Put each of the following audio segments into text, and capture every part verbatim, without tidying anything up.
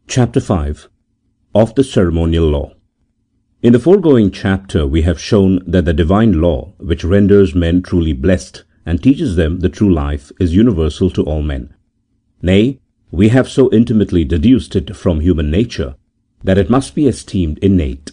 Chapter five. Of the Ceremonial Law. In the foregoing chapter we have shown that the divine law, which renders men truly blessed and teaches them the true life, is universal to all men. Nay, we have so intimately deduced it from human nature that it must be esteemed innate,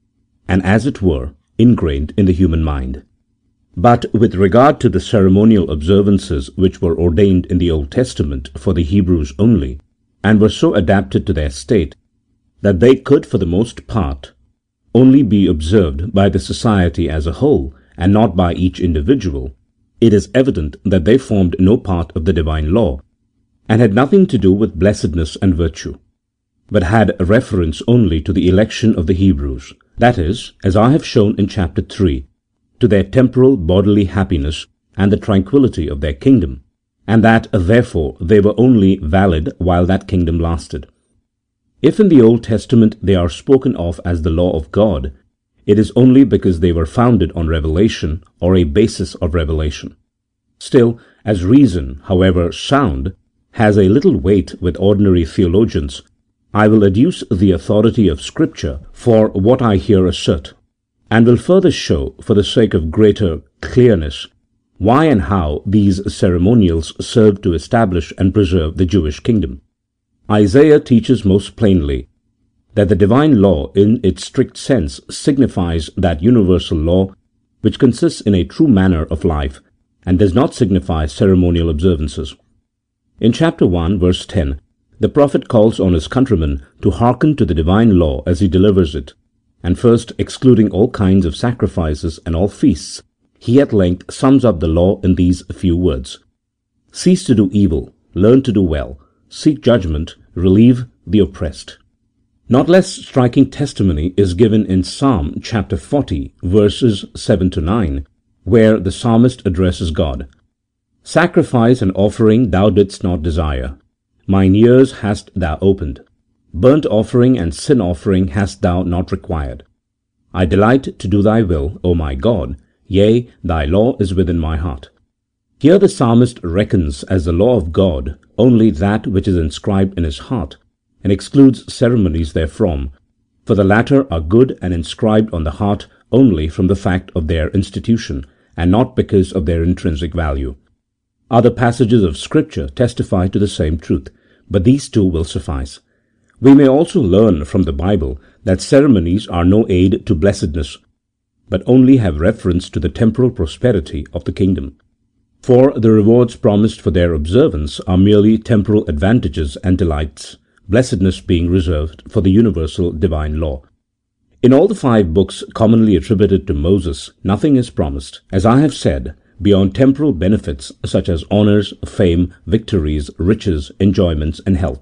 and as it were, ingrained in the human mind. But with regard to the ceremonial observances which were ordained in the Old Testament for the Hebrews only, and were so adapted to their state that they could for the most part only be observed by the society as a whole and not by each individual, it is evident that they formed no part of the divine law, and had nothing to do with blessedness and virtue, but had reference only to the election of the Hebrews, that is, as I have shown in chapter three, to their temporal bodily happiness and the tranquillity of their kingdom, and that therefore they were only valid while that kingdom lasted. If in the Old Testament they are spoken of as the law of God, it is only because they were founded on revelation or a basis of revelation. Still, as reason, however sound, has a little weight with ordinary theologians, I will adduce the authority of Scripture for what I here assert, and will further show, for the sake of greater clearness, why and how these ceremonials served to establish and preserve the Jewish kingdom. Isaiah teaches most plainly that the divine law in its strict sense signifies that universal law which consists in a true manner of life and does not signify ceremonial observances. In chapter one, verse ten, the prophet calls on his countrymen to hearken to the divine law as he delivers it, and first excluding all kinds of sacrifices and all feasts, he at length sums up the law in these few words: cease to do evil, learn to do well, seek judgment, relieve the oppressed. Not less striking testimony is given in Psalm chapter forty, verses seven to nine, where the psalmist addresses God. Sacrifice and offering thou didst not desire, mine ears hast thou opened. Burnt offering and sin offering hast thou not required. I delight to do thy will, O my God, yea, thy law is within my heart. Here the psalmist reckons as the law of God only that which is inscribed in his heart, and excludes ceremonies therefrom, for the latter are good and inscribed on the heart only from the fact of their institution, and not because of their intrinsic value. Other passages of Scripture testify to the same truth, but these two will suffice. We may also learn from the Bible that ceremonies are no aid to blessedness, but only have reference to the temporal prosperity of the kingdom. For the rewards promised for their observance are merely temporal advantages and delights, blessedness being reserved for the universal divine law. In all the five books commonly attributed to Moses, nothing is promised, as I have said, beyond temporal benefits such as honours, fame, victories, riches, enjoyments, and health.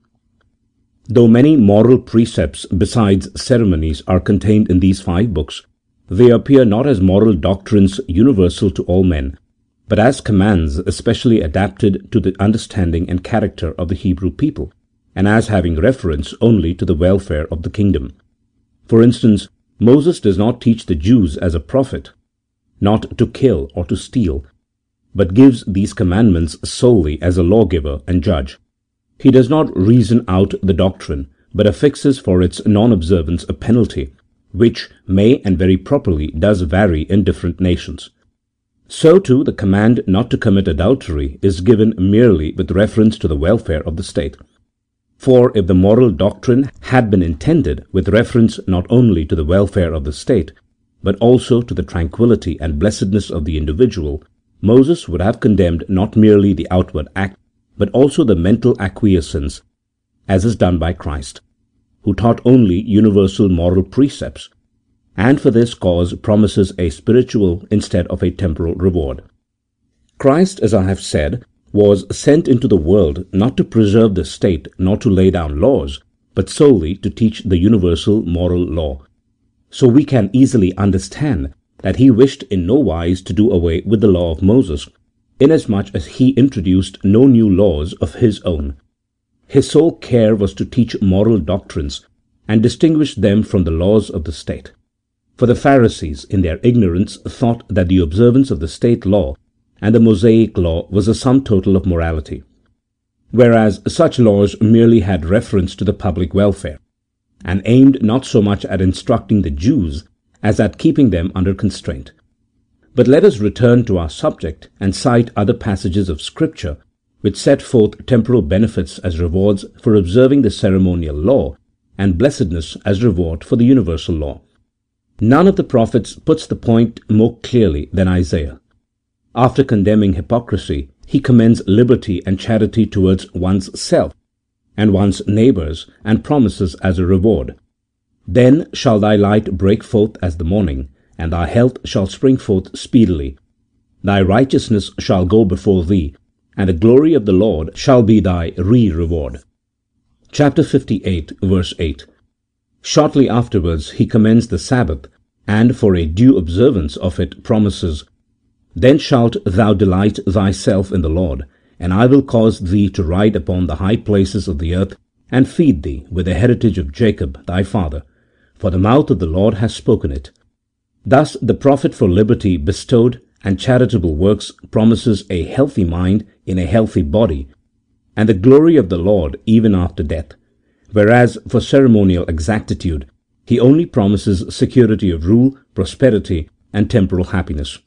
Though many moral precepts besides ceremonies are contained in these five books, they appear not as moral doctrines universal to all men, but as commands especially adapted to the understanding and character of the Hebrew people, and as having reference only to the welfare of the kingdom. For instance, Moses does not teach the Jews as a prophet not to kill or to steal, but gives these commandments solely as a lawgiver and judge. He does not reason out the doctrine, but affixes for its non-observance a penalty, which may and very properly does vary in different nations. So too the command not to commit adultery is given merely with reference to the welfare of the state. For if the moral doctrine had been intended with reference not only to the welfare of the state, but also to the tranquillity and blessedness of the individual, Moses would have condemned not merely the outward act, but also the mental acquiescence, as is done by Christ, who taught only universal moral precepts, and for this cause promises a spiritual instead of a temporal reward. Christ, as I have said, was sent into the world not to preserve the state nor to lay down laws, but solely to teach the universal moral law. So we can easily understand that he wished in no wise to do away with the law of Moses, inasmuch as he introduced no new laws of his own. His sole care was to teach moral doctrines and distinguish them from the laws of the state. For the Pharisees, in their ignorance, thought that the observance of the state law and the Mosaic law was the sum total of morality. whereas such laws merely had reference to the public welfare, and aimed not so much at instructing the Jews as at keeping them under constraint. But let us return to our subject and cite other passages of Scripture which set forth temporal benefits as rewards for observing the ceremonial law, and blessedness as reward for the universal law. None of the prophets puts the point more clearly than Isaiah. After condemning hypocrisy, he commends liberty and charity towards one's self and one's neighbours, and promises as a reward. Then shall thy light break forth as the morning, and thy health shall spring forth speedily. Thy righteousness shall go before thee, and the glory of the Lord shall be thy re-reward. Chapter fifty-eight, verse eight. Shortly afterwards he commends the Sabbath, and for a due observance of it promises, Then shalt thou delight thyself in the Lord, and I will cause thee to ride upon the high places of the earth, and feed thee with the heritage of Jacob thy father, for the mouth of the Lord has spoken it. Thus the prophet for liberty bestowed and charitable works promises a healthy mind in a healthy body, and the glory of the Lord even after death, whereas for ceremonial exactitude he only promises security of rule, prosperity, and temporal happiness.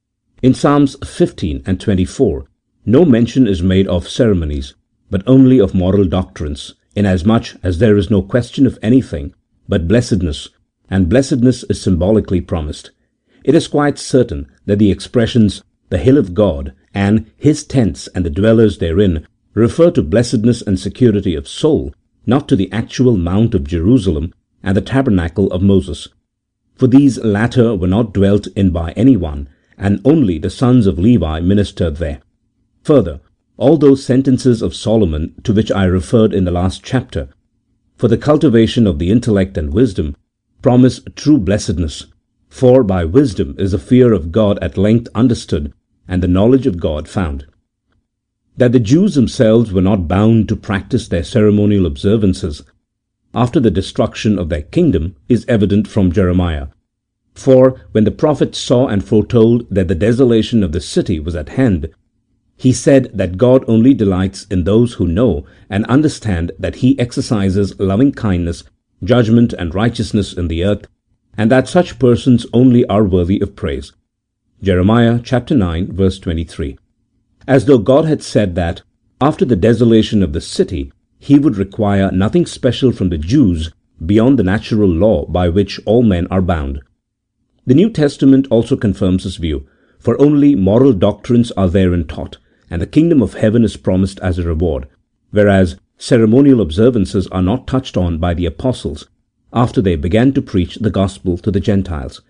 In Psalms fifteen and twenty-four, no mention is made of ceremonies, but only of moral doctrines, inasmuch as there is no question of anything but blessedness, and blessedness is symbolically promised. It is quite certain that the expressions, the hill of God, and his tents and the dwellers therein, refer to blessedness and security of soul, not to the actual Mount of Jerusalem and the tabernacle of Moses. For these latter were not dwelt in by any one, and only the sons of Levi ministered there. Further, all those sentences of Solomon to which I referred in the last chapter, for the cultivation of the intellect and wisdom, promise true blessedness, for by wisdom is the fear of God at length understood, and the knowledge of God found. That the Jews themselves were not bound to practice their ceremonial observances after the destruction of their kingdom is evident from Jeremiah. For when the prophet saw and foretold that the desolation of the city was at hand, he said that God only delights in those who know and understand that he exercises loving kindness, judgment, and righteousness in the earth, and that such persons only are worthy of praise. Jeremiah chapter nine, verse twenty-three. As though God had said that, after the desolation of the city, he would require nothing special from the Jews beyond the natural law by which all men are bound. The New Testament also confirms this view, for only moral doctrines are therein taught, and the kingdom of heaven is promised as a reward, whereas ceremonial observances are not touched on by the apostles after they began to preach the gospel to the Gentiles.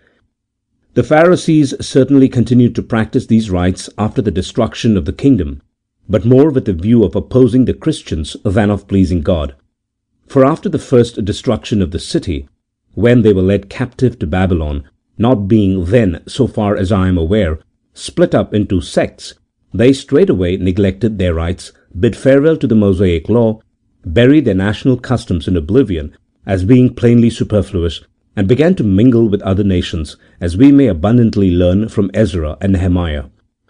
The Pharisees certainly continued to practice these rites after the destruction of the kingdom, but more with the view of opposing the Christians than of pleasing God. For after the first destruction of the city, when they were led captive to Babylon, not being then, so far as I am aware, split up into sects, they straightway neglected their rites, bid farewell to the Mosaic law, buried their national customs in oblivion as being plainly superfluous, and began to mingle with other nations, as we may abundantly learn from Ezra and Nehemiah.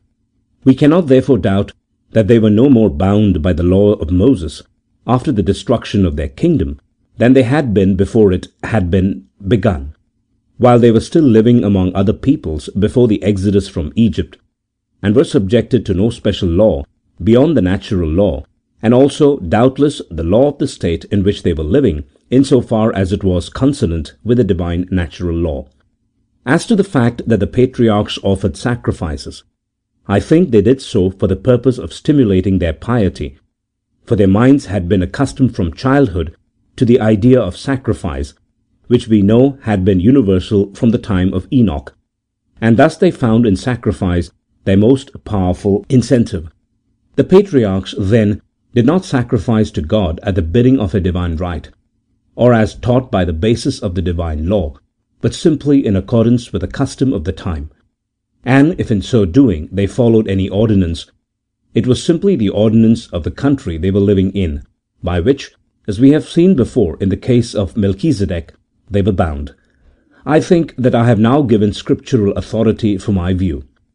We cannot therefore doubt that they were no more bound by the law of Moses after the destruction of their kingdom than they had been before it had been begun, while they were still living among other peoples before the exodus from Egypt, and were subjected to no special law beyond the natural law, and also doubtless the law of the state in which they were living, insofar as it was consonant with the divine natural law. As to the fact that the patriarchs offered sacrifices, I think they did so for the purpose of stimulating their piety, for their minds had been accustomed from childhood to the idea of sacrifice, which we know had been universal from the time of Enoch, and thus they found in sacrifice their most powerful incentive. The patriarchs, then, did not sacrifice to God at the bidding of a divine right, or as taught by the basis of the divine law, but simply in accordance with the custom of the time. And if in so doing they followed any ordinance, it was simply the ordinance of the country they were living in, by which, as we have seen before in the case of Melchizedek, they were bound. I think that I have now given scriptural authority for my view.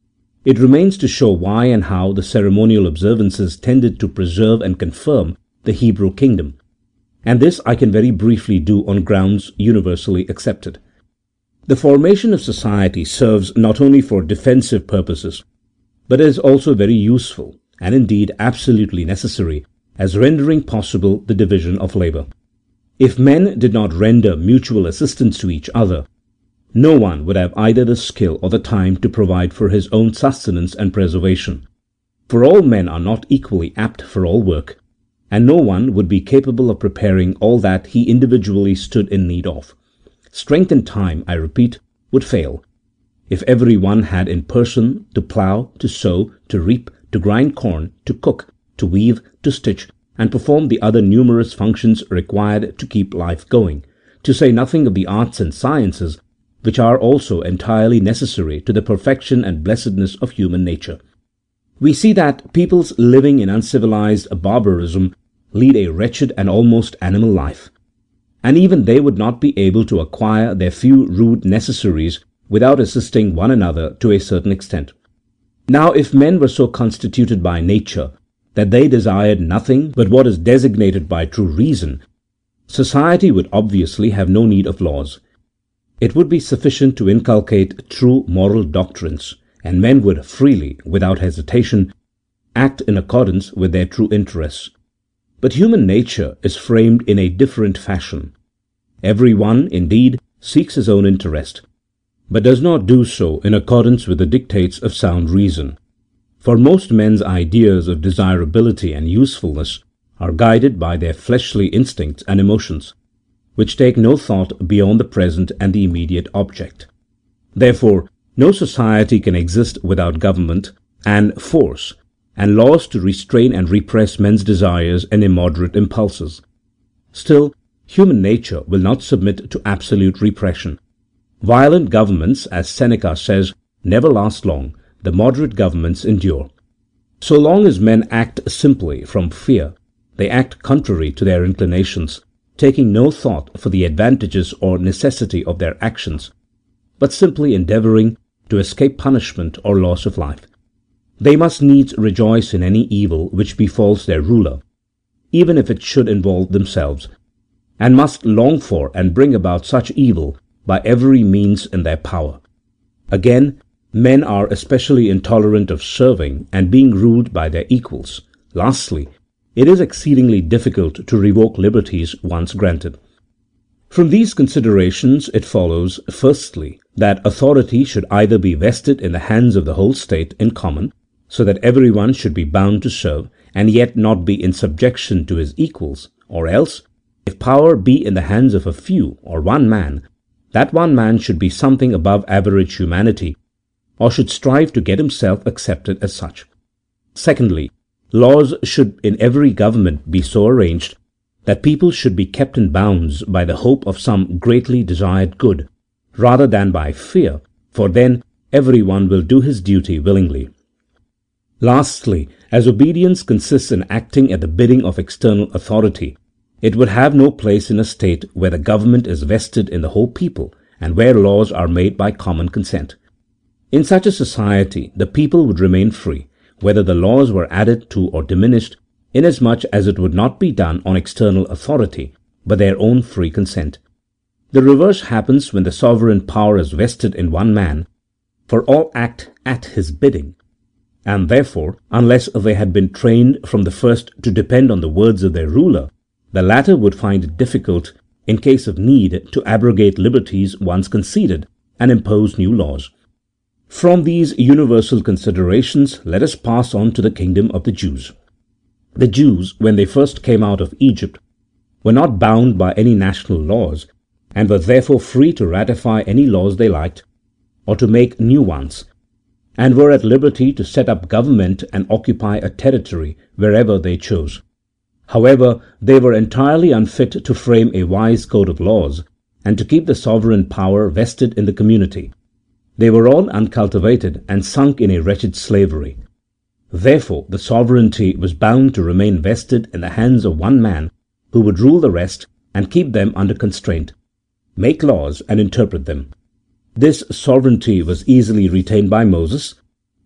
It remains to show why and how the ceremonial observances tended to preserve and confirm the Hebrew kingdom, and this I can very briefly do on grounds universally accepted. The formation of society serves not only for defensive purposes, but is also very useful, and indeed absolutely necessary, as rendering possible the division of labour. If men did not render mutual assistance to each other, no one would have either the skill or the time to provide for his own sustenance and preservation, for all men are not equally apt for all work, and no one would be capable of preparing all that he individually stood in need of. Strength and time, I repeat, would fail. If every one had in person to plough, to sow, to reap, to grind corn, to cook, to weave, to stitch, and perform the other numerous functions required to keep life going, to say nothing of the arts and sciences, which are also entirely necessary to the perfection and blessedness of human nature. We see that peoples living in uncivilized barbarism lead a wretched and almost animal life, and even they would not be able to acquire their few rude necessaries without assisting one another to a certain extent. Now, if men were so constituted by nature that they desired nothing but what is designated by true reason, society would obviously have no need of laws. It would be sufficient to inculcate true moral doctrines, and men would freely, without hesitation, act in accordance with their true interests. But human nature is framed in a different fashion. Every one, indeed, seeks his own interest, but does not do so in accordance with the dictates of sound reason. For most men's ideas of desirability and usefulness are guided by their fleshly instincts and emotions, which take no thought beyond the present and the immediate object. Therefore, no society can exist without government and force and laws to restrain and repress men's desires and immoderate impulses. Still, human nature will not submit to absolute repression. Violent governments, as Seneca says, never last long. The moderate governments endure. So long as men act simply from fear, they act contrary to their inclinations, taking no thought for the advantages or necessity of their actions, but simply endeavouring to escape punishment or loss of life. They must needs rejoice in any evil which befalls their ruler, even if it should involve themselves, and must long for and bring about such evil by every means in their power. Again, men are especially intolerant of serving and being ruled by their equals. Lastly, it is exceedingly difficult to revoke liberties once granted. From these considerations it follows, firstly, that authority should either be vested in the hands of the whole state in common, so that every one should be bound to serve, and yet not be in subjection to his equals, or else, if power be in the hands of a few or one man, that one man should be something above average humanity, or should strive to get himself accepted as such. Secondly, laws should in every government be so arranged that people should be kept in bounds by the hope of some greatly desired good, rather than by fear, for then every one will do his duty willingly. Lastly, as obedience consists in acting at the bidding of external authority, it would have no place in a state where the government is vested in the whole people, and where laws are made by common consent. In such a society, the people would remain free, whether the laws were added to or diminished, inasmuch as it would not be done on external authority, but their own free consent. The reverse happens when the sovereign power is vested in one man, for all act at his bidding, and therefore, unless they had been trained from the first to depend on the words of their ruler, the latter would find it difficult, in case of need, to abrogate liberties once conceded and impose new laws. From these universal considerations, let us pass on to the kingdom of the Jews. The Jews, when they first came out of Egypt, were not bound by any national laws, and were therefore free to ratify any laws they liked, or to make new ones, and were at liberty to set up government and occupy a territory wherever they chose. However, they were entirely unfit to frame a wise code of laws, and to keep the sovereign power vested in the community. They were all uncultivated and sunk in a wretched slavery. Therefore, the sovereignty was bound to remain vested in the hands of one man, who would rule the rest and keep them under constraint, make laws and interpret them. This sovereignty was easily retained by Moses,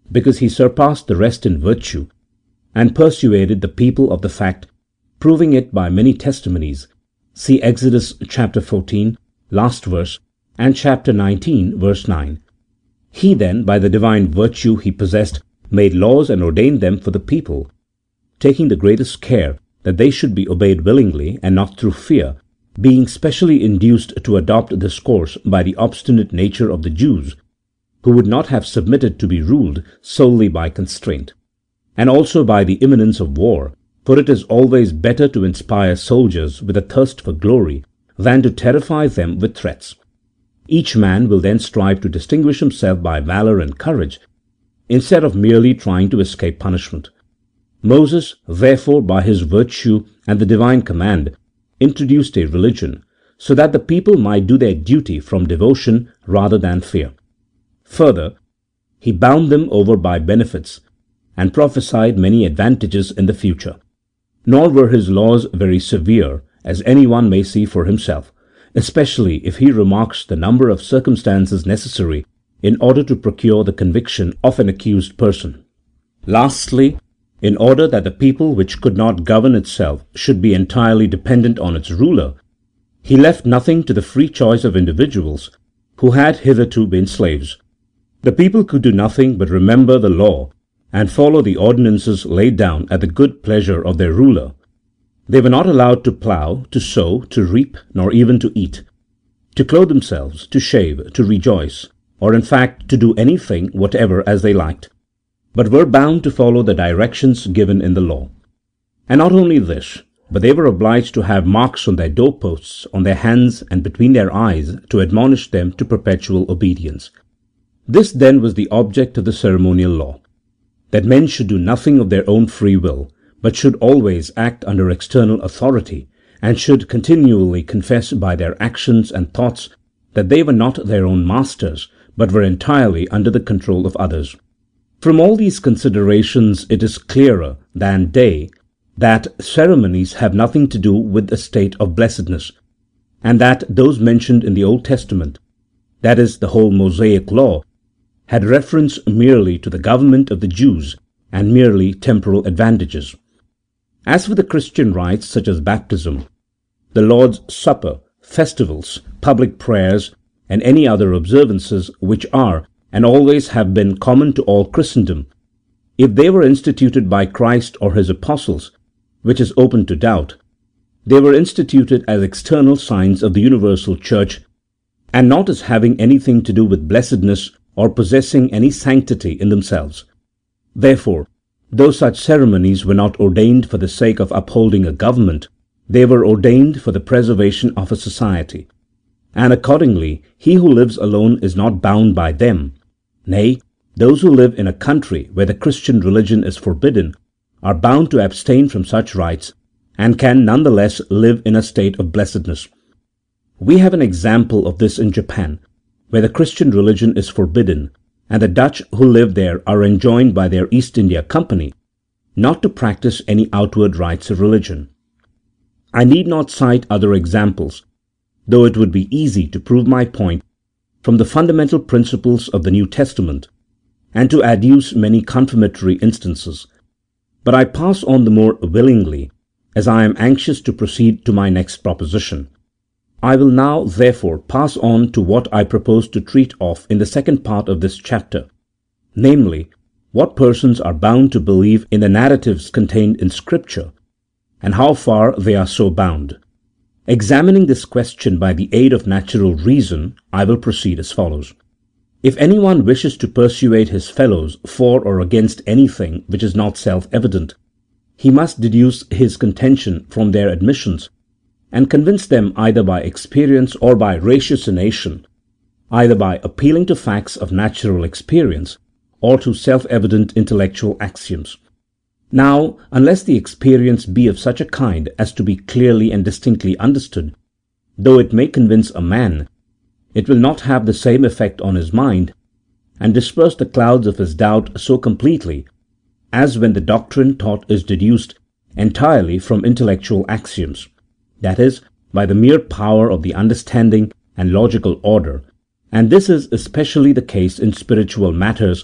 because he surpassed the rest in virtue, and persuaded the people of the fact, proving it by many testimonies. See Exodus chapter fourteen, last verse, and chapter nineteen, verse nine. He then, by the divine virtue he possessed, made laws and ordained them for the people, taking the greatest care that they should be obeyed willingly and not through fear, being specially induced to adopt this course by the obstinate nature of the Jews, who would not have submitted to be ruled solely by constraint, and also by the imminence of war, for it is always better to inspire soldiers with a thirst for glory than to terrify them with threats. Each man will then strive to distinguish himself by valour and courage, instead of merely trying to escape punishment. Moses, therefore, by his virtue and the divine command, introduced a religion, so that the people might do their duty from devotion rather than fear. Further, he bound them over by benefits, and prophesied many advantages in the future. Nor were his laws very severe, as any one may see for himself, especially if he remarks the number of circumstances necessary in order to procure the conviction of an accused person. Lastly, in order that the people which could not govern itself should be entirely dependent on its ruler, he left nothing to the free choice of individuals who had hitherto been slaves. The people could do nothing but remember the law and follow the ordinances laid down at the good pleasure of their ruler. They were not allowed to plough, to sow, to reap, nor even to eat, to clothe themselves, to shave, to rejoice, or in fact to do anything whatever as they liked, but were bound to follow the directions given in the law. And not only this, but they were obliged to have marks on their doorposts, on their hands, and between their eyes, to admonish them to perpetual obedience. This then was the object of the ceremonial law, that men should do nothing of their own free will, but should always act under external authority, and should continually confess by their actions and thoughts that they were not their own masters, but were entirely under the control of others. From all these considerations it is clearer than day that ceremonies have nothing to do with the state of blessedness, and that those mentioned in the Old Testament, that is, the whole Mosaic law, had reference merely to the government of the Jews and merely temporal advantages. As for the Christian rites such as baptism, the Lord's Supper, festivals, public prayers, and any other observances which are and always have been common to all Christendom, if they were instituted by Christ or his apostles, which is open to doubt, they were instituted as external signs of the universal church, and not as having anything to do with blessedness or possessing any sanctity in themselves. Therefore, though such ceremonies were not ordained for the sake of upholding a government, they were ordained for the preservation of a society, and accordingly he who lives alone is not bound by them. Nay, those who live in a country where the Christian religion is forbidden are bound to abstain from such rites, and can none the less live in a state of blessedness. We have an example of this in Japan, where the Christian religion is forbidden, and the Dutch who live there are enjoined by their East India Company not to practice any outward rites of religion. I need not cite other examples, though it would be easy to prove my point from the fundamental principles of the New Testament, and to adduce many confirmatory instances, but I pass on the more willingly, as I am anxious to proceed to my next proposition. I will now, therefore, pass on to what I propose to treat of in the second part of this chapter, namely, what persons are bound to believe in the narratives contained in Scripture, and how far they are so bound. Examining this question by the aid of natural reason, I will proceed as follows. If anyone wishes to persuade his fellows for or against anything which is not self-evident, he must deduce his contention from their admissions, and convince them either by experience or by ratiocination, either by appealing to facts of natural experience or to self-evident intellectual axioms. Now, unless the experience be of such a kind as to be clearly and distinctly understood, though it may convince a man, it will not have the same effect on his mind, and disperse the clouds of his doubt so completely as when the doctrine taught is deduced entirely from intellectual axioms, that is, by the mere power of the understanding and logical order, and this is especially the case in spiritual matters,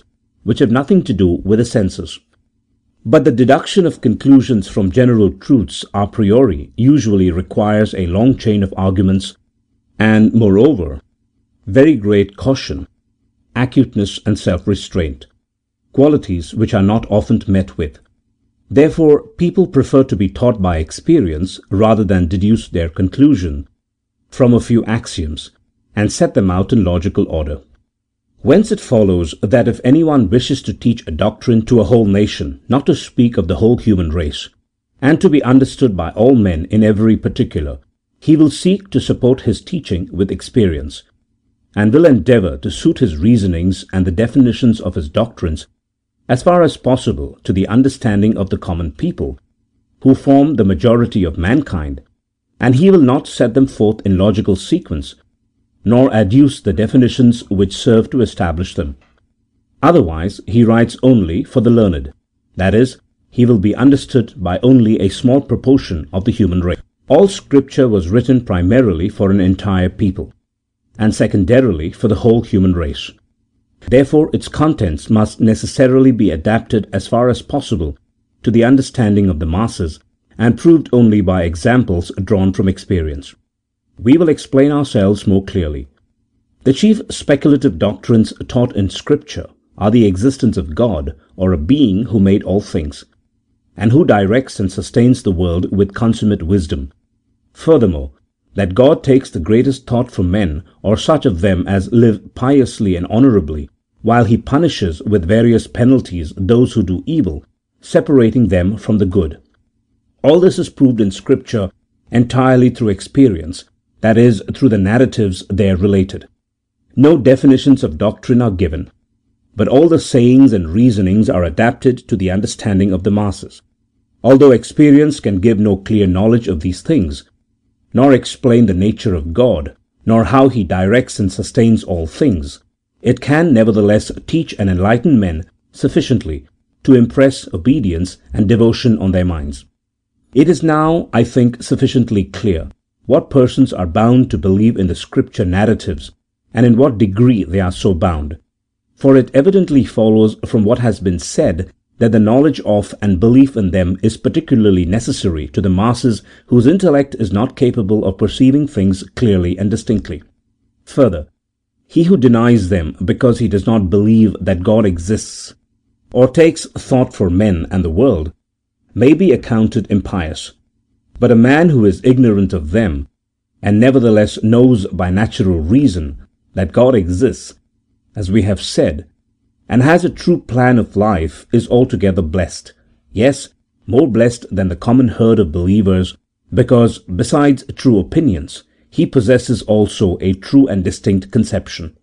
which have nothing to do with the senses. But the deduction of conclusions from general truths a priori usually requires a long chain of arguments, and, moreover, very great caution, acuteness, and self-restraint, qualities which are not often met with. Therefore, people prefer to be taught by experience rather than deduce their conclusion from a few axioms and set them out in logical order. Whence it follows that if anyone wishes to teach a doctrine to a whole nation, not to speak of the whole human race, and to be understood by all men in every particular, he will seek to support his teaching with experience, and will endeavour to suit his reasonings and the definitions of his doctrines as far as possible to the understanding of the common people, who form the majority of mankind, and he will not set them forth in logical sequence, nor adduce the definitions which serve to establish them. Otherwise he writes only for the learned, that is, he will be understood by only a small proportion of the human race. All Scripture was written primarily for an entire people, and secondarily for the whole human race. Therefore its contents must necessarily be adapted as far as possible to the understanding of the masses, and proved only by examples drawn from experience. We will explain ourselves more clearly. The chief speculative doctrines taught in Scripture are the existence of God, or a being who made all things, and who directs and sustains the world with consummate wisdom. Furthermore, that God takes the greatest thought for men, or such of them as live piously and honourably, while he punishes with various penalties those who do evil, separating them from the good. All this is proved in Scripture entirely through experience, that is, through the narratives there related. No definitions of doctrine are given, but all the sayings and reasonings are adapted to the understanding of the masses. Although experience can give no clear knowledge of these things, nor explain the nature of God, nor how he directs and sustains all things, it can nevertheless teach and enlighten men sufficiently to impress obedience and devotion on their minds. It is now, I think, sufficiently clear what persons are bound to believe in the Scripture narratives, and in what degree they are so bound, for it evidently follows from what has been said that the knowledge of and belief in them is particularly necessary to the masses whose intellect is not capable of perceiving things clearly and distinctly. Further, he who denies them because he does not believe that God exists, or takes thought for men and the world, may be accounted impious. But a man who is ignorant of them, and nevertheless knows by natural reason that God exists, as we have said, and has a true plan of life, is altogether blessed, yes, more blessed than the common herd of believers, because, besides true opinions, he possesses also a true and distinct conception.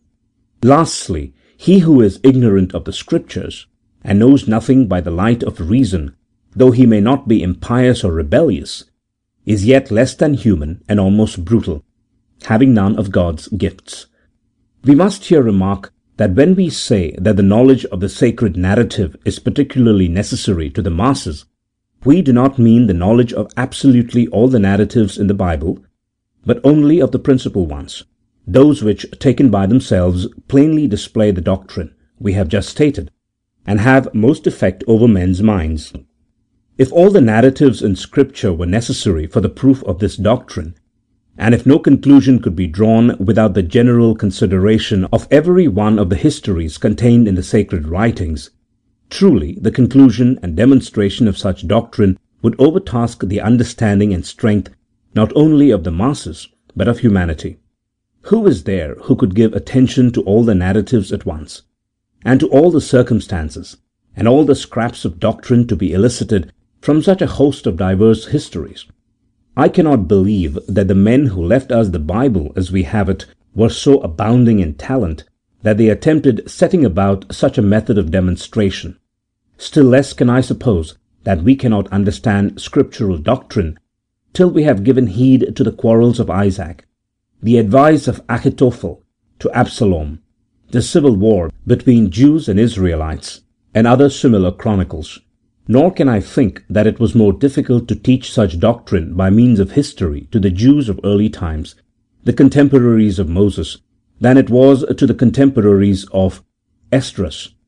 Lastly, he who is ignorant of the Scriptures, and knows nothing by the light of reason, though he may not be impious or rebellious, is yet less than human and almost brutal, having none of God's gifts. We must here remark that when we say that the knowledge of the sacred narrative is particularly necessary to the masses, we do not mean the knowledge of absolutely all the narratives in the Bible, but only of the principal ones, those which, taken by themselves, plainly display the doctrine we have just stated, and have most effect over men's minds. If all the narratives in Scripture were necessary for the proof of this doctrine, and if no conclusion could be drawn without the general consideration of every one of the histories contained in the sacred writings, truly the conclusion and demonstration of such doctrine would overtask the understanding and strength not only of the masses, but of humanity. Who is there who could give attention to all the narratives at once, and to all the circumstances, and all the scraps of doctrine to be elicited from such a host of diverse histories? I cannot believe that the men who left us the Bible as we have it were so abounding in talent that they attempted setting about such a method of demonstration. Still less can I suppose that we cannot understand scriptural doctrine till we have given heed to the quarrels of Isaac, the advice of Ahithophel to Absalom, the civil war between Jews and Israelites, and other similar chronicles. Nor can I think that it was more difficult to teach such doctrine by means of history to the Jews of early times, the contemporaries of Moses, than it was to the contemporaries of Esdras.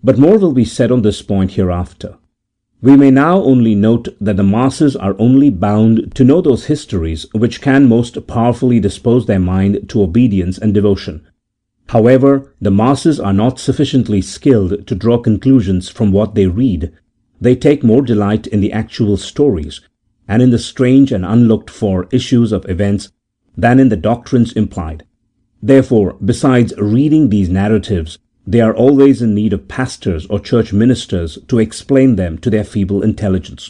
But more will be said on this point hereafter. We may now only note that the masses are only bound to know those histories which can most powerfully dispose their mind to obedience and devotion. However, the masses are not sufficiently skilled to draw conclusions from what they read. They take more delight in the actual stories, and in the strange and unlooked-for issues of events, than in the doctrines implied. Therefore, besides reading these narratives, they are always in need of pastors or church ministers to explain them to their feeble intelligence.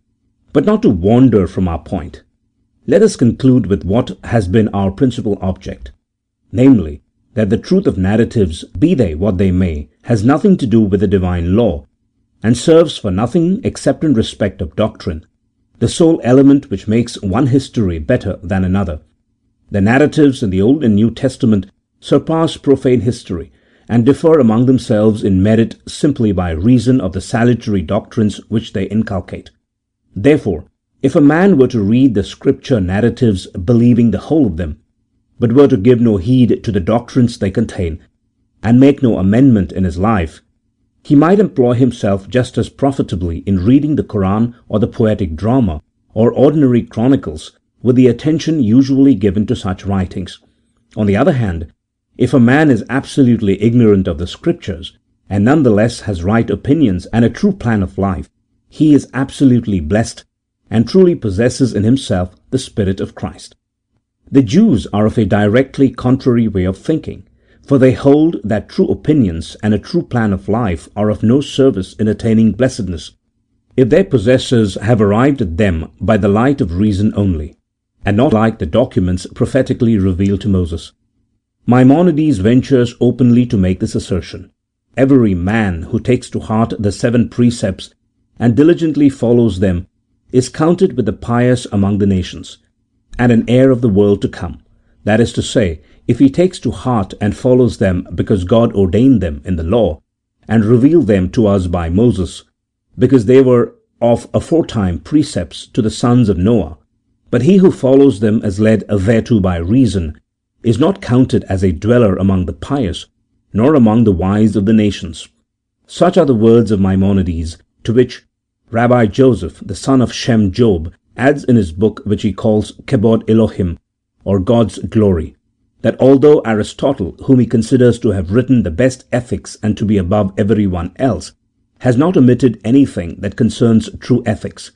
But not to wander from our point, let us conclude with what has been our principal object, namely, that the truth of narratives, be they what they may, has nothing to do with the divine law, and serves for nothing except in respect of doctrine, the sole element which makes one history better than another. The narratives in the Old and New Testament surpass profane history, and differ among themselves in merit simply by reason of the salutary doctrines which they inculcate. Therefore, if a man were to read the Scripture narratives believing the whole of them, but were to give no heed to the doctrines they contain, and make no amendment in his life, he might employ himself just as profitably in reading the Quran or the poetic drama or ordinary chronicles with the attention usually given to such writings. On the other hand, if a man is absolutely ignorant of the Scriptures, and none the less has right opinions and a true plan of life, he is absolutely blessed, and truly possesses in himself the Spirit of Christ. The Jews are of a directly contrary way of thinking, for they hold that true opinions and a true plan of life are of no service in attaining blessedness, if their possessors have arrived at them by the light of reason only, and not like the documents prophetically revealed to Moses. Maimonides ventures openly to make this assertion. Every man who takes to heart the seven precepts and diligently follows them is counted with the pious among the nations, and an heir of the world to come. That is to say, if he takes to heart and follows them because God ordained them in the law, and revealed them to us by Moses, because they were of aforetime precepts to the sons of Noah, but he who follows them as led thereto by reason, is not counted as a dweller among the pious, nor among the wise of the nations. Such are the words of Maimonides, to which Rabbi Joseph, the son of Shem Job, adds in his book which he calls Kebod Elohim, or God's Glory, that although Aristotle, whom he considers to have written the best ethics and to be above every one else, has not omitted anything that concerns true ethics,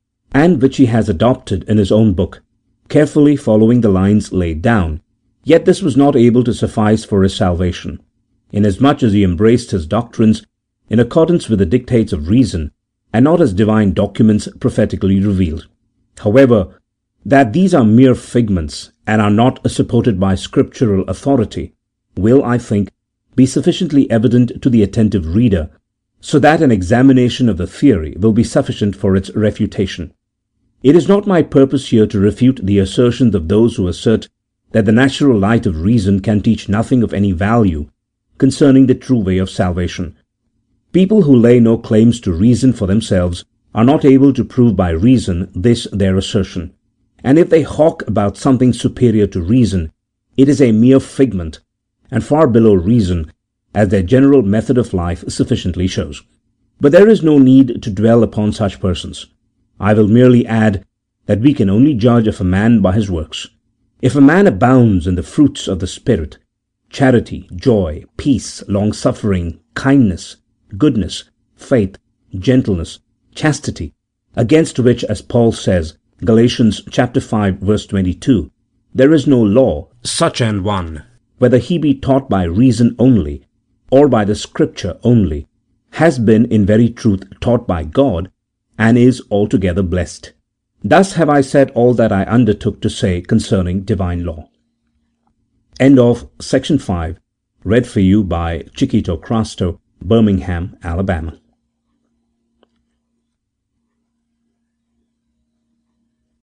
and which he has adopted in his own book, carefully following the lines laid down, yet this was not able to suffice for his salvation, inasmuch as he embraced his doctrines in accordance with the dictates of reason, and not as divine documents prophetically revealed. However, that these are mere figments and are not supported by scriptural authority will, I think, be sufficiently evident to the attentive reader, so that an examination of the theory will be sufficient for its refutation. It is not my purpose here to refute the assertions of those who assert that the natural light of reason can teach nothing of any value concerning the true way of salvation. People who lay no claims to reason for themselves are not able to prove by reason this their assertion, and if they hawk about something superior to reason, it is a mere figment, and far below reason, as their general method of life sufficiently shows. But there is no need to dwell upon such persons. I will merely add that we can only judge of a man by his works. If a man abounds in the fruits of the Spirit, charity, joy, peace, long-suffering, kindness, goodness, faith, gentleness, chastity, against which, as Paul says, Galatians chapter five verse twenty-two, there is no law, such an one, whether he be taught by reason only, or by the Scripture only, has been in very truth taught by God, and is altogether blessed. Thus have I said all that I undertook to say concerning divine law. End of section five, read for you by Chiquito Crasto, Birmingham, Alabama.